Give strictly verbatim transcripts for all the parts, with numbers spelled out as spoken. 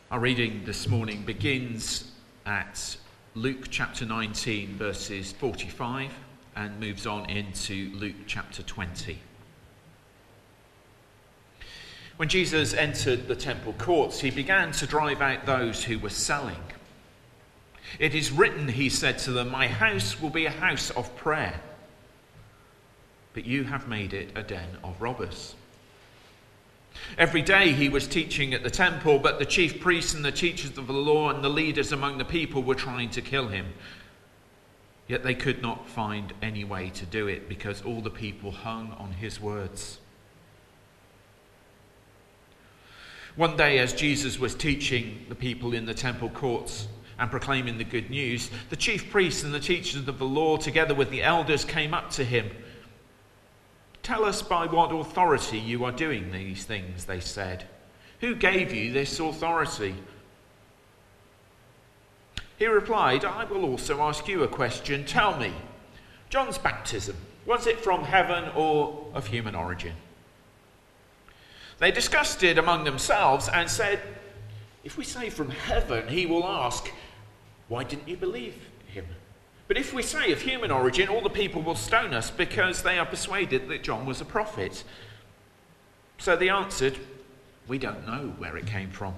Our reading this morning begins at Luke chapter nineteen, verses forty-five, and moves on into Luke chapter twenty. When Jesus entered the temple courts, he began to drive out those who were selling. "It is written," he said to them, "my house will be a house of prayer, but you have made it a den of robbers." Every day he was teaching at the temple, but the chief priests and the teachers of the law and the leaders among the people were trying to kill him. Yet they could not find any way to do it because all the people hung on his words. One day, as Jesus was teaching the people in the temple courts and proclaiming the good news, the chief priests and the teachers of the law, together with the elders, came up to him. "Tell us by what authority you are doing these things," they said. "Who gave you this authority?" He replied, "I will also ask you a question. Tell me, John's baptism, was it from heaven or of human origin?" They discussed it among themselves and said, "If we say from heaven, he will ask, 'Why didn't you believe him?' But if we say of human origin, all the people will stone us because they are persuaded that John was a prophet." So they answered, "We don't know where it came from."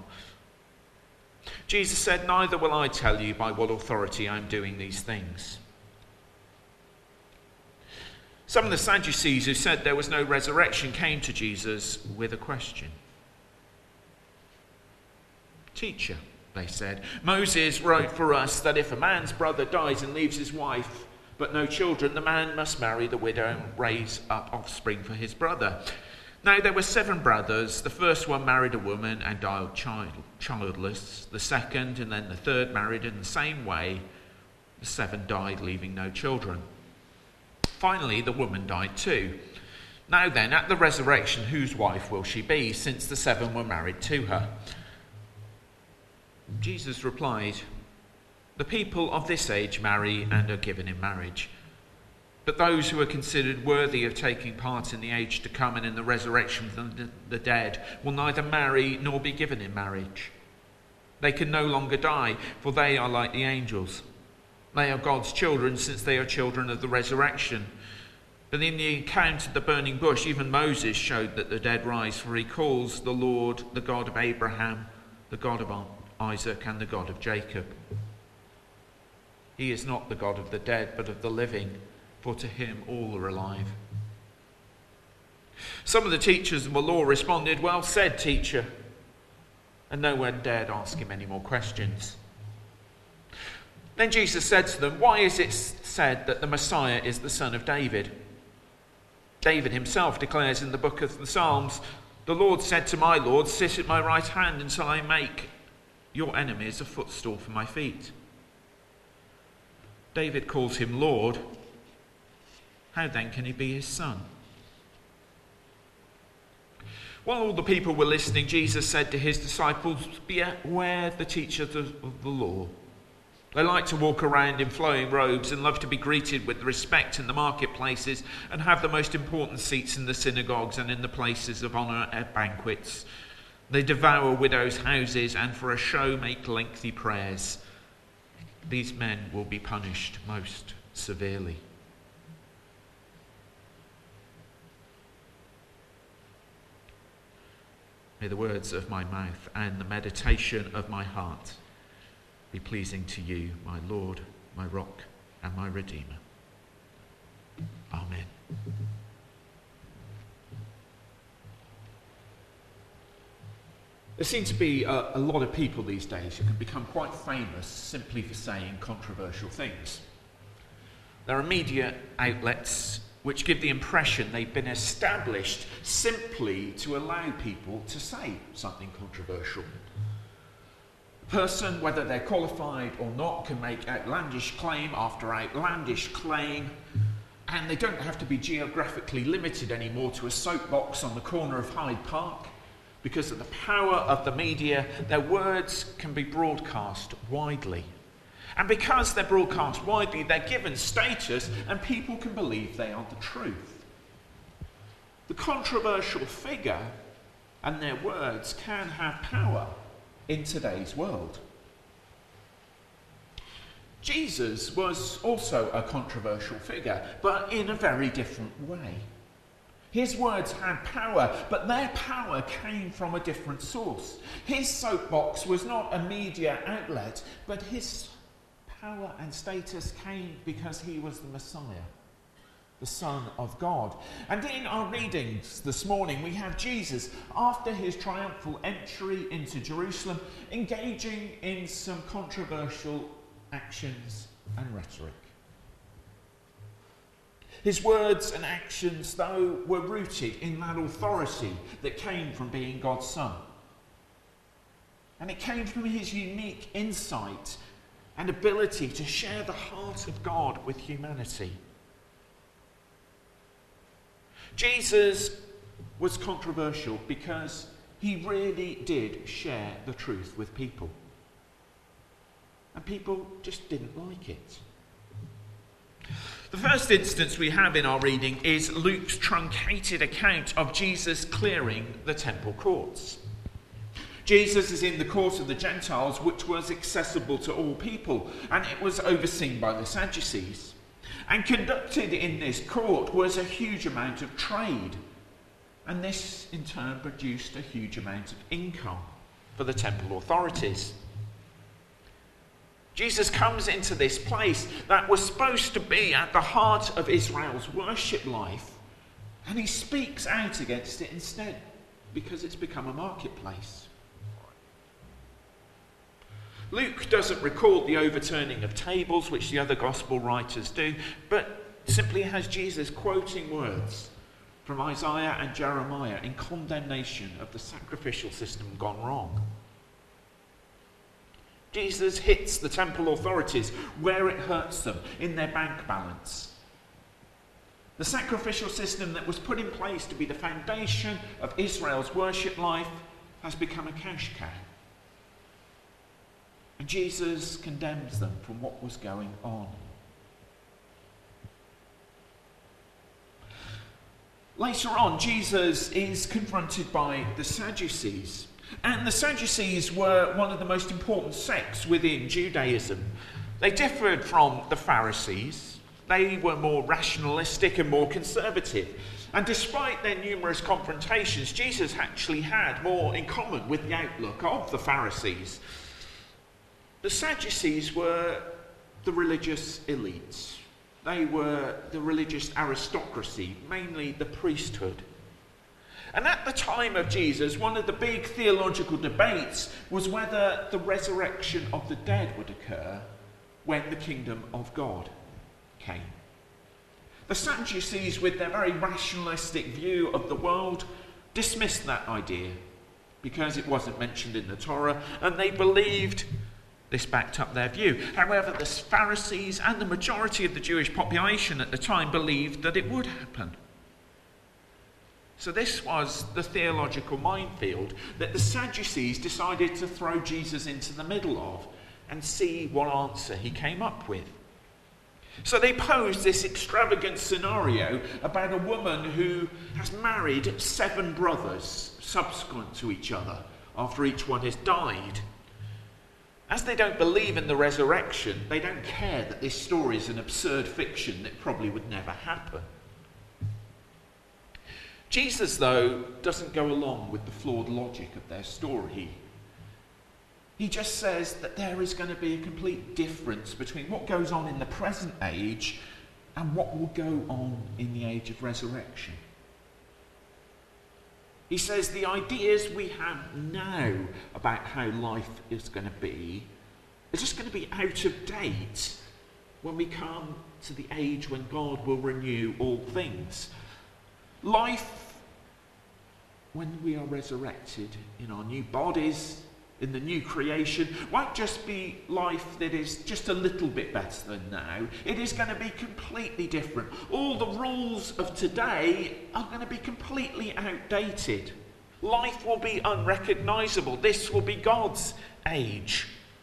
Jesus said, "Neither will I tell you by what authority I am doing these things." Some of the Sadducees, who said there was no resurrection, came to Jesus with a question. "Teacher," they said, "Moses wrote for us that if a man's brother dies and leaves his wife but no children, the man must marry the widow and raise up offspring for his brother. Now there were seven brothers. The first one married a woman and died child, childless. The second and then the third married in the same way. The seven died, leaving no children. Finally, the woman died too. Now then, at the resurrection, whose wife will she be, since the seven were married to her?" Jesus replied, "The people of this age marry and are given in marriage. But those who are considered worthy of taking part in the age to come and in the resurrection from the dead will neither marry nor be given in marriage. They can no longer die, for they are like the angels. They are God's children, since they are children of the resurrection. But in the account of the burning bush, even Moses showed that the dead rise, for he calls the Lord the God of Abraham, the God of Isaac, and the God of Jacob. He is not the God of the dead, but of the living, for to him all are alive." Some of the teachers of the law responded, "Well said, teacher," and no one dared ask him any more questions. Then Jesus said to them, "Why is it said that the Messiah is the son of David? David himself declares in the book of the Psalms, 'The Lord said to my Lord, sit at my right hand until I make your enemies a footstool for my feet.' David calls him Lord. How then can he be his son?" While all the people were listening, Jesus said to his disciples, "Beware the teachers of the law. They like to walk around in flowing robes and love to be greeted with respect in the marketplaces and have the most important seats in the synagogues and in the places of honour at banquets. They devour widows' houses and for a show make lengthy prayers. These men will be punished most severely." May the words of my mouth and the meditation of my heart be pleasing to you, my Lord, my rock, and my Redeemer. Amen. There seem to be a, a lot of people these days who can become quite famous simply for saying controversial things. There are media outlets which give the impression they've been established simply to allow people to say something controversial. A person, whether they're qualified or not, can make outlandish claim after outlandish claim, and they don't have to be geographically limited anymore to a soapbox on the corner of Hyde Park. Because of the power of the media, their words can be broadcast widely. And because they're broadcast widely, they're given status and people can believe they are the truth. The controversial figure and their words can have power in today's world. Jesus was also a controversial figure, but in a very different way. His words had power, but their power came from a different source. His soapbox was not a media outlet, but his power and status came because he was the Messiah, the Son of God. And in our readings this morning, we have Jesus, after his triumphal entry into Jerusalem, engaging in some controversial actions and rhetoric. His words and actions, though, were rooted in that authority that came from being God's Son. And it came from his unique insight and ability to share the heart of God with humanity. Jesus was controversial because he really did share the truth with people. And people just didn't like it. The first instance we have in our reading is Luke's truncated account of Jesus clearing the temple courts. Jesus is in the court of the Gentiles, which was accessible to all people, and it was overseen by the Sadducees. And conducted in this court was a huge amount of trade, and this in turn produced a huge amount of income for the temple authorities. Jesus comes into this place that was supposed to be at the heart of Israel's worship life, and he speaks out against it instead because it's become a marketplace. Luke doesn't record the overturning of tables, which the other gospel writers do, but simply has Jesus quoting words from Isaiah and Jeremiah in condemnation of the sacrificial system gone wrong. Jesus hits the temple authorities where it hurts them, in their bank balance. The sacrificial system that was put in place to be the foundation of Israel's worship life has become a cash cow. And Jesus condemns them from what was going on. Later on, Jesus is confronted by the Sadducees. And the Sadducees were one of the most important sects within Judaism. They differed from the Pharisees. They were more rationalistic and more conservative. And despite their numerous confrontations, Jesus actually had more in common with the outlook of the Pharisees. The Sadducees were the religious elites. They were the religious aristocracy, mainly the priesthood. And at the time of Jesus, one of the big theological debates was whether the resurrection of the dead would occur when the kingdom of God came. The Sadducees, with their very rationalistic view of the world, dismissed that idea because it wasn't mentioned in the Torah, and they believed this backed up their view. However, the Pharisees and the majority of the Jewish population at the time believed that it would happen. So this was the theological minefield that the Sadducees decided to throw Jesus into the middle of and see what answer he came up with. So they posed this extravagant scenario about a woman who has married seven brothers subsequent to each other after each one has died. As they don't believe in the resurrection, they don't care that this story is an absurd fiction that probably would never happen. Jesus, though, doesn't go along with the flawed logic of their story. He just says that there is going to be a complete difference between what goes on in the present age and what will go on in the age of resurrection. He says the ideas we have now about how life is going to be are just going to be out of date when we come to the age when God will renew all things. Life, when we are resurrected in our new bodies, in the new creation, won't just be life that is just a little bit better than now. It is going to be completely different. All the rules of today are going to be completely outdated. Life will be unrecognisable. This will be God's age.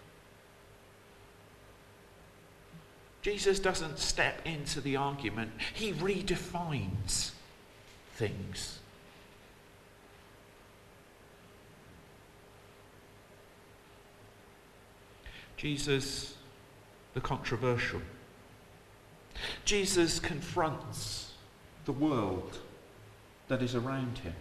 Jesus doesn't step into the argument. He redefines things. Jesus, the controversial. Jesus confronts the world that is around him.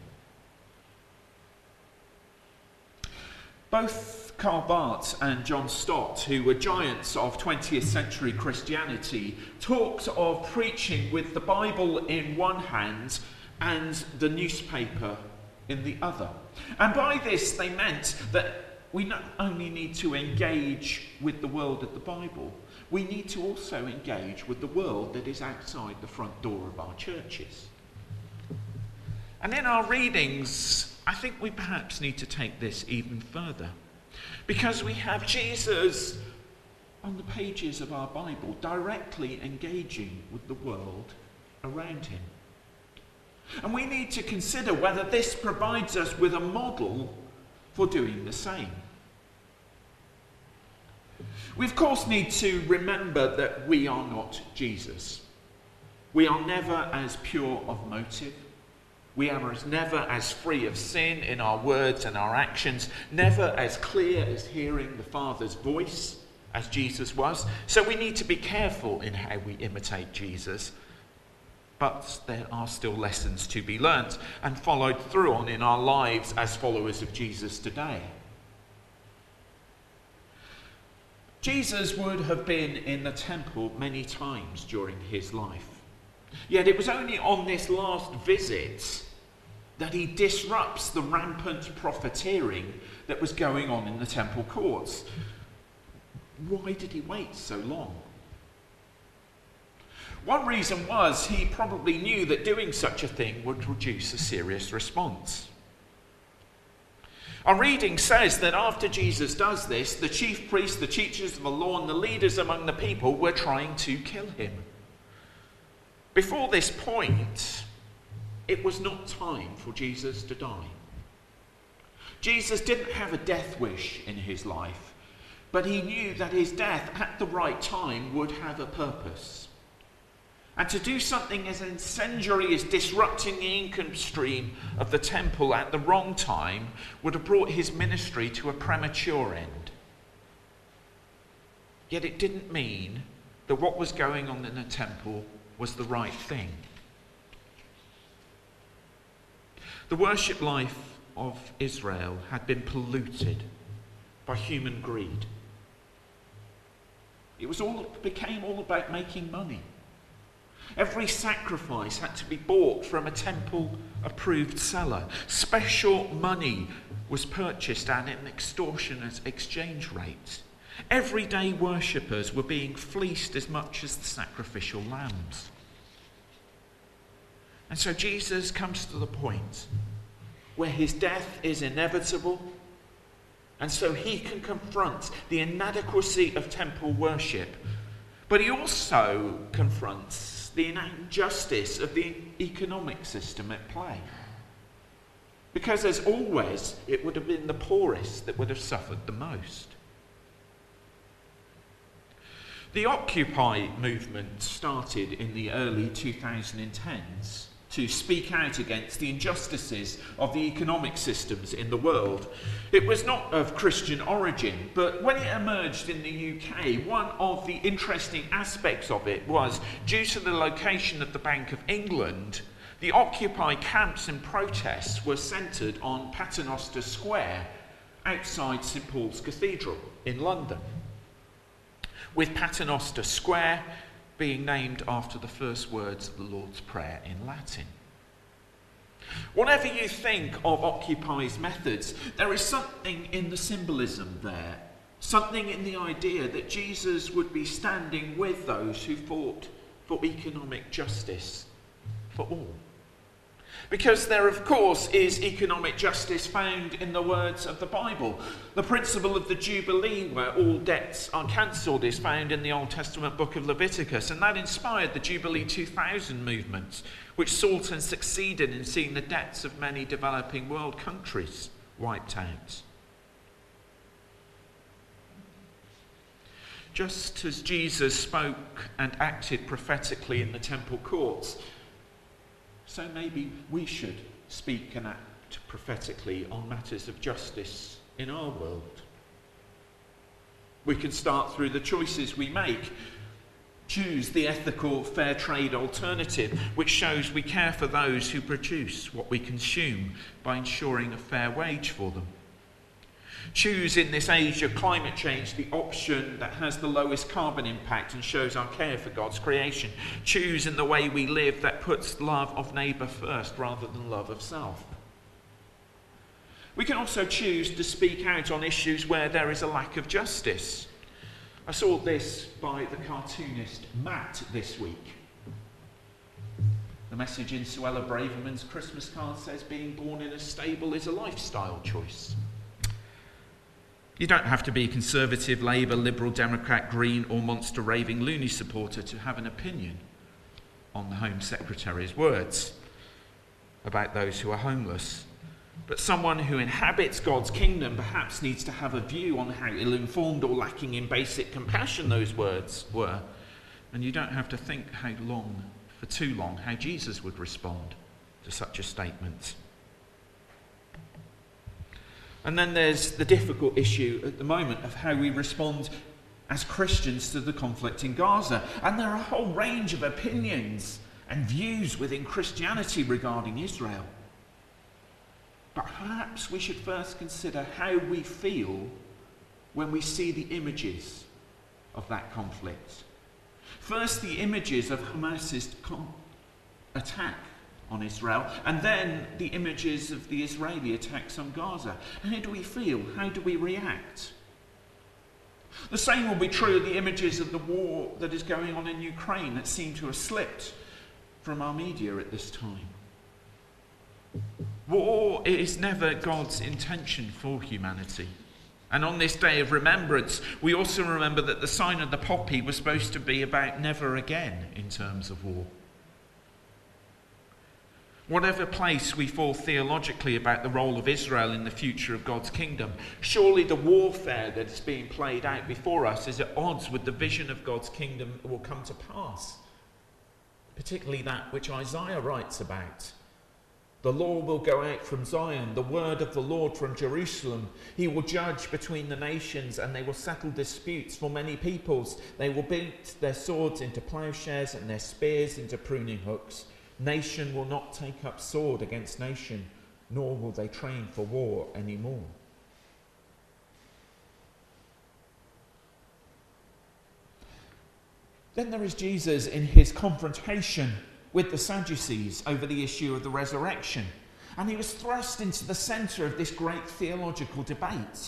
Both Karl Barth and John Stott, who were giants of twentieth century Christianity, talked of preaching with the Bible in one hand and the newspaper in the other. And by this they meant that we not only need to engage with the world of the Bible, we need to also engage with the world that is outside the front door of our churches. And in our readings, I think we perhaps need to take this even further, because we have Jesus on the pages of our Bible directly engaging with the world around him. And we need to consider whether this provides us with a model for doing the same. We of course need to remember that we are not Jesus. We are never as pure of motive. We are as never as free of sin in our words and our actions, never as clear as hearing the Father's voice as Jesus was. So we need to be careful in how we imitate Jesus. But there are still lessons to be learnt and followed through on in our lives as followers of Jesus today. Jesus would have been in the temple many times during his life. Yet it was only on this last visit that he disrupts the rampant profiteering that was going on in the temple courts. Why did he wait so long? One reason was he probably knew that doing such a thing would produce a serious response. Our reading says that after Jesus does this, the chief priests, the teachers of the law, and the leaders among the people were trying to kill him. Before this point, it was not time for Jesus to die. Jesus didn't have a death wish in his life, but he knew that his death at the right time would have a purpose. And to do something as incendiary as disrupting the income stream of the temple at the wrong time would have brought his ministry to a premature end. Yet it didn't mean that what was going on in the temple was the right thing. The worship life of Israel had been polluted by human greed. It was all it became all about making money. Every sacrifice had to be bought from a temple-approved seller. Special money was purchased at an extortionate exchange rate. Everyday worshippers were being fleeced as much as the sacrificial lambs. And so Jesus comes to the point where his death is inevitable, and so he can confront the inadequacy of temple worship, but he also confronts the injustice of the economic system at play. Because as always, it would have been the poorest that would have suffered the most. The Occupy movement started in the early twenty tens to speak out against the injustices of the economic systems in the world. It was not of Christian origin, but when it emerged in the U K, one of the interesting aspects of it was, due to the location of the Bank of England, the Occupy camps and protests were centred on Paternoster Square outside St Paul's Cathedral in London, with Paternoster Square being named after the first words of the Lord's Prayer in Latin. Whatever you think of Occupy's methods, there is something in the symbolism there, something in the idea that Jesus would be standing with those who fought for economic justice for all. Because there, of course, is economic justice found in the words of the Bible. The principle of the Jubilee, where all debts are cancelled, is found in the Old Testament book of Leviticus, and that inspired the Jubilee two thousand movement, which sought and succeeded in seeing the debts of many developing world countries wiped out. Just as Jesus spoke and acted prophetically in the temple courts, so maybe we should speak and act prophetically on matters of justice in our world. We can start through the choices we make. Choose the ethical fair trade alternative, which shows we care for those who produce what we consume by ensuring a fair wage for them. Choose in this age of climate change the option that has the lowest carbon impact and shows our care for God's creation. Choose in the way we live that puts love of neighbour first rather than love of self. We can also choose to speak out on issues where there is a lack of justice. I saw this by the cartoonist Matt this week. The message in Suella Braverman's Christmas card says being born in a stable is a lifestyle choice. You don't have to be Conservative, Labour, Liberal, Democrat, Green or monster raving loony supporter to have an opinion on the Home Secretary's words about those who are homeless. But someone who inhabits God's kingdom perhaps needs to have a view on how ill-informed or lacking in basic compassion those words were. And you don't have to think how long, for too long, how Jesus would respond to such a statement. And then there's the difficult issue at the moment of how we respond as Christians to the conflict in Gaza. And there are a whole range of opinions and views within Christianity regarding Israel. But perhaps we should first consider how we feel when we see the images of that conflict. First, the images of Hamas's con- attack on Israel, and then the images of the Israeli attacks on Gaza. How do we feel? How do we react? The same will be true of the images of the war that is going on in Ukraine that seem to have slipped from our media at this time. War is never God's intention for humanity. And on this day of remembrance, we also remember that the sign of the poppy was supposed to be about never again in terms of war. Whatever place we fall theologically about the role of Israel in the future of God's kingdom, surely the warfare that is being played out before us is at odds with the vision of God's kingdom that will come to pass, particularly that which Isaiah writes about. The law will go out from Zion, the word of the Lord from Jerusalem. He will judge between the nations, and they will settle disputes for many peoples. They will beat their swords into plowshares and their spears into pruning hooks. Nation will not take up sword against nation, nor will they train for war anymore. Then there is Jesus in his confrontation with the Sadducees over the issue of the resurrection. And he was thrust into the centre of this great theological debate.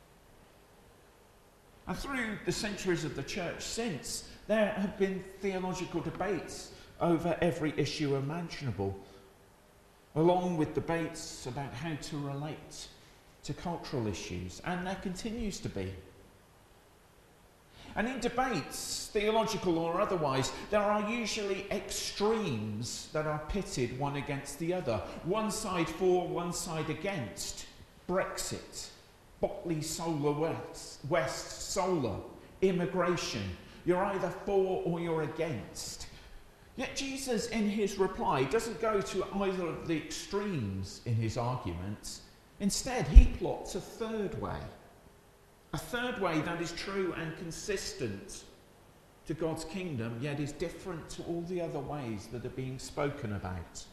And through the centuries of the church since, there have been theological debates over every issue imaginable, along with debates about how to relate to cultural issues. And there continues to be. And in debates, theological or otherwise, there are usually extremes that are pitted one against the other. One side for, one side against. Brexit, Botley Solar West, West Solar, immigration. You're either for or you're against. Yet Jesus, in his reply, doesn't go to either of the extremes in his arguments. Instead, he plots a third way. A third way that is true and consistent to God's kingdom, yet is different to all the other ways that are being spoken about.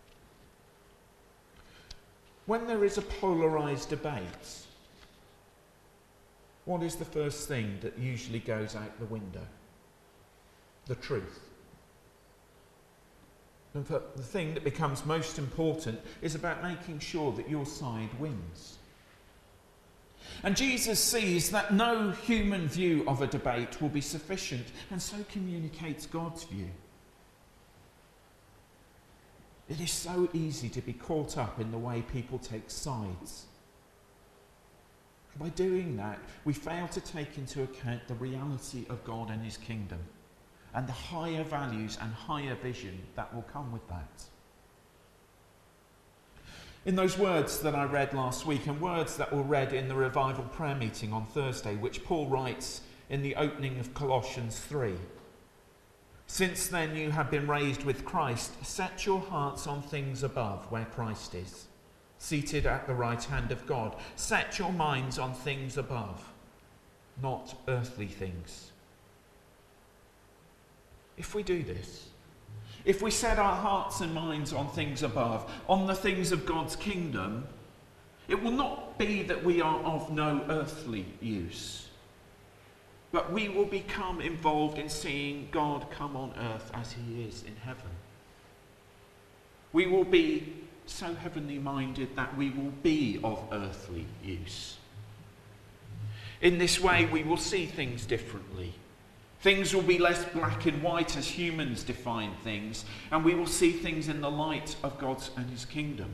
When there is a polarised debate, what is the first thing that usually goes out the window? The truth. And the thing that becomes most important is about making sure that your side wins. And Jesus sees that no human view of a debate will be sufficient, and so communicates God's view. It is so easy to be caught up in the way people take sides. By doing that, we fail to take into account the reality of God and his kingdom, and the higher values and higher vision that will come with that. In those words that I read last week, and words that were read in the revival prayer meeting on Thursday, which Paul writes in the opening of Colossians three. Since then you have been raised with Christ, set your hearts on things above, where Christ is, seated at the right hand of God. Set your minds on things above, not earthly things. If we do this, if we set our hearts and minds on things above, on the things of God's kingdom, it will not be that we are of no earthly use, but we will become involved in seeing God come on earth as he is in heaven. We will be so heavenly minded that we will be of earthly use. In this way, we will see things differently. Things will be less black and white as humans define things, and we will see things in the light of God's and his kingdom.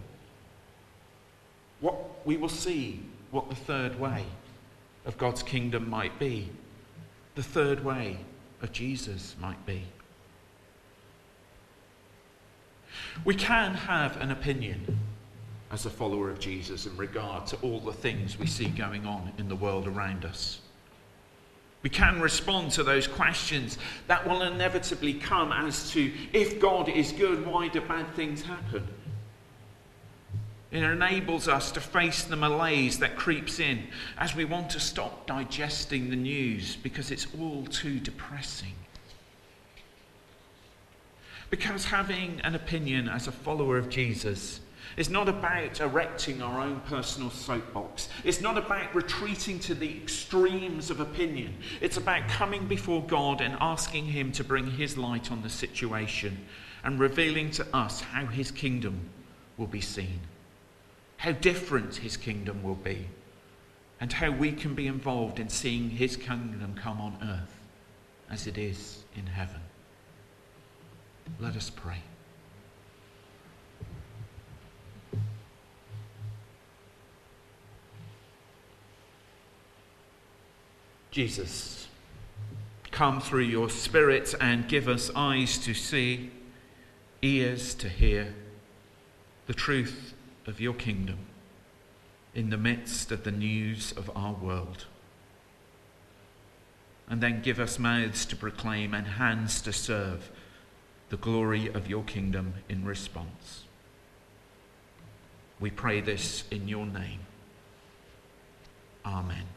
What we will see what the third way of God's kingdom might be. The third way of Jesus might be. We can have an opinion as a follower of Jesus in regard to all the things we see going on in the world around us. We can respond to those questions that will inevitably come as to, if God is good, why do bad things happen? It enables us to face the malaise that creeps in as we want to stop digesting the news because it's all too depressing. Because having an opinion as a follower of Jesus is not about erecting our own personal soapbox. It's not about retreating to the extremes of opinion. It's about coming before God and asking him to bring his light on the situation and revealing to us how his kingdom will be seen, how different his kingdom will be, and how we can be involved in seeing his kingdom come on earth as it is in heaven. Let us pray. Jesus, come through your Spirit and give us eyes to see, ears to hear the truth of your kingdom in the midst of the news of our world. And then give us mouths to proclaim and hands to serve the glory of your kingdom in response. We pray this in your name. Amen.